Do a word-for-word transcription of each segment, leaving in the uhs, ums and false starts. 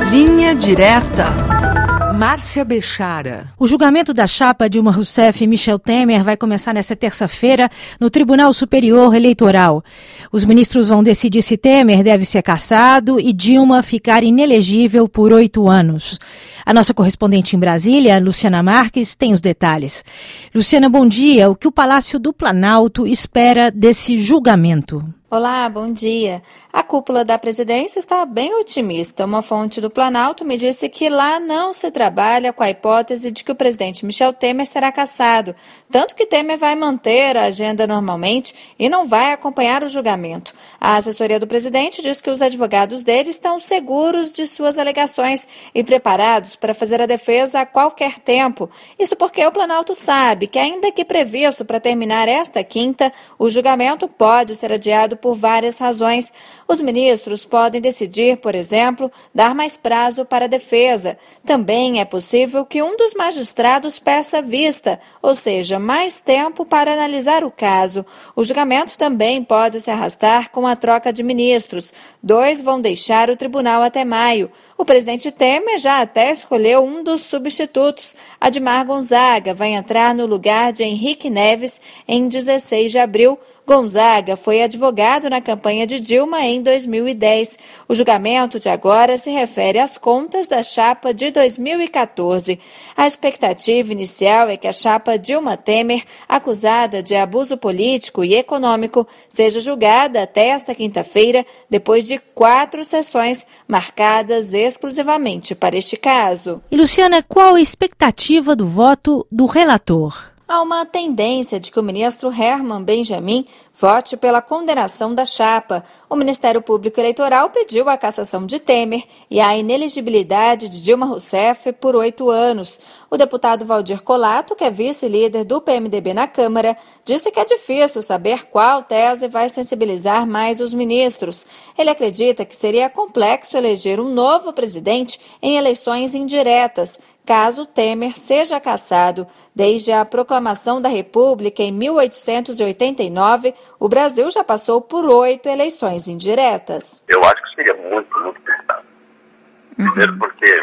Linha Direta. Márcia Bechara. O julgamento da chapa Dilma Rousseff e Michel Temer vai começar nesta terça-feira no Tribunal Superior Eleitoral. Os ministros vão decidir se Temer deve ser cassado e Dilma ficar inelegível por oito anos. A nossa correspondente em Brasília, Luciana Marques, tem os detalhes. Luciana, bom dia. O que o Palácio do Planalto espera desse julgamento? Olá, bom dia. A cúpula da presidência está bem otimista. Uma fonte do Planalto me disse que lá não se trabalha com a hipótese de que o presidente Michel Temer será cassado, tanto que Temer vai manter a agenda normalmente e não vai acompanhar o julgamento. A assessoria do presidente diz que os advogados dele estão seguros de suas alegações e preparados para fazer a defesa a qualquer tempo. Isso porque o Planalto sabe que, ainda que previsto para terminar esta quinta, o julgamento pode ser adiado por várias razões. Os ministros podem decidir, por exemplo, dar mais prazo para a defesa. Também é possível que um dos magistrados peça vista, ou seja, mais tempo para analisar o caso. O julgamento também pode se arrastar com a troca de ministros. Dois vão deixar o tribunal até maio. O presidente Temer já até escolheu um dos substitutos. Admar Gonzaga vai entrar no lugar de Henrique Neves em dezesseis de abril. Gonzaga foi advogado na campanha de Dilma em dois mil e dez. O julgamento de agora se refere às contas da chapa de dois mil e quatorze. A expectativa inicial é que a chapa Dilma Temer, acusada de abuso político e econômico, seja julgada até esta quinta-feira, depois de quatro sessões marcadas exclusivamente para este caso. E, Luciana, qual a expectativa do voto do relator? Há uma tendência de que o ministro Herman Benjamin vote pela condenação da chapa. O Ministério Público Eleitoral pediu a cassação de Temer e a inelegibilidade de Dilma Rousseff por oito anos. O deputado Valdir Colato, que é vice-líder do P M D B na Câmara, disse que é difícil saber qual tese vai sensibilizar mais os ministros. Ele acredita que seria complexo eleger um novo presidente em eleições indiretas, caso Temer seja cassado. Desde a proclamação da República em mil oitocentos e oitenta e nove, o Brasil já passou por oito eleições indiretas. Eu acho que seria muito, muito pesado. Uhum. Primeiro porque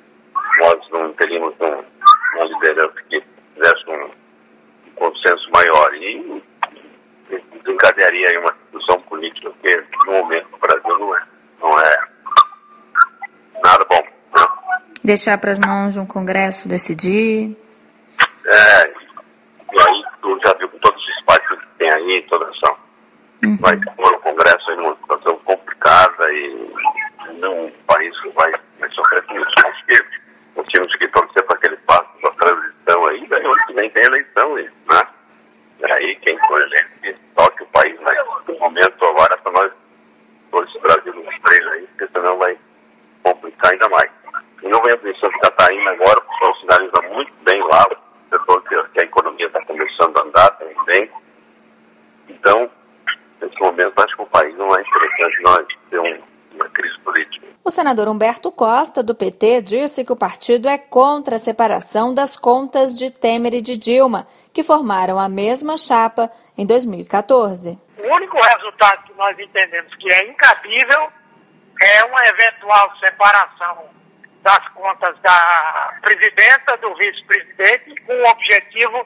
nós não teríamos um, uma liderança que fizesse um, um consenso maior e desencadearia aí uma discussão política que no momento no Brasil não é, não é nada bom. Deixar para as mãos de um Congresso decidir? É, e aí tu já viu com todos os espaços que tem aí, toda essa... Uhum. Vai pôr o Congresso em uma situação complicada e não, o país vai, vai sofrer com isso. Acho que nós tínhamos que torcer para que ele passe a transição aí, daí ano que vem tem eleição, né? E aí quem for eleito que toque o país, mas no momento agora para nós, todos os Brasil nos três aí, porque senão vai complicar ainda mais. E não venho pensando que Catarina agora, o pessoal sinaliza muito bem lá, o setor que a economia está começando a andar também. Então, nesse momento, acho que o país não é interessante nós ter um, uma crise política. O senador Humberto Costa, do P T, disse que o partido é contra a separação das contas de Temer e de Dilma, que formaram a mesma chapa em dois mil e quatorze. O único resultado que nós entendemos que é incabível é uma eventual separação das contas da presidenta, do vice-presidente, com o objetivo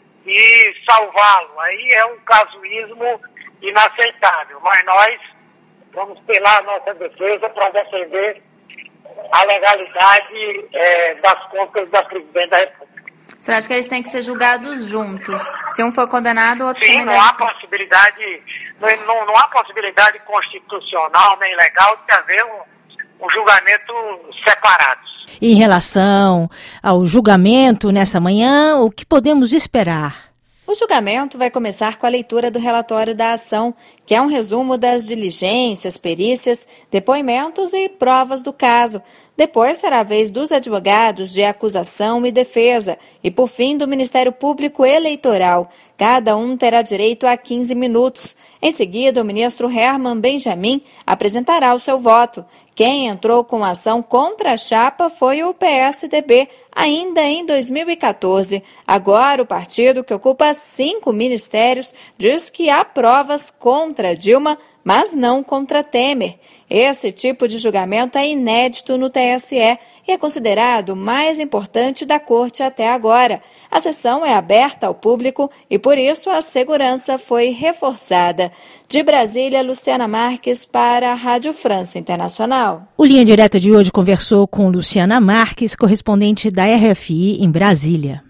de salvá-lo. Aí é um casuísmo inaceitável, mas nós vamos ter lá a nossa defesa para defender a legalidade é, das contas da presidente da República. Você acha que eles têm que ser julgados juntos? Se um for condenado, o outro Sim, não há possibilidade, não, não, não há possibilidade constitucional nem legal de haver um um julgamento separados. Em relação ao julgamento nessa manhã, o que podemos esperar? O julgamento vai começar com a leitura do relatório da ação, que é um resumo das diligências, perícias, depoimentos e provas do caso. Depois será a vez dos advogados de acusação e defesa e, por fim, do Ministério Público Eleitoral. Cada um terá direito a quinze minutos. Em seguida, o ministro Herman Benjamin apresentará o seu voto. Quem entrou com ação contra a chapa foi o P S D B, ainda em dois mil e quatorze. Agora, o partido, que ocupa cinco ministérios, diz que há provas contra Dilma, mas não contra Temer. Esse tipo de julgamento é inédito no T S E e é considerado o mais importante da Corte até agora. A sessão é aberta ao público e, por isso, a segurança foi reforçada. De Brasília, Luciana Marques para a Rádio França Internacional. O Linha Direta de hoje conversou com Luciana Marques, correspondente da R F I em Brasília.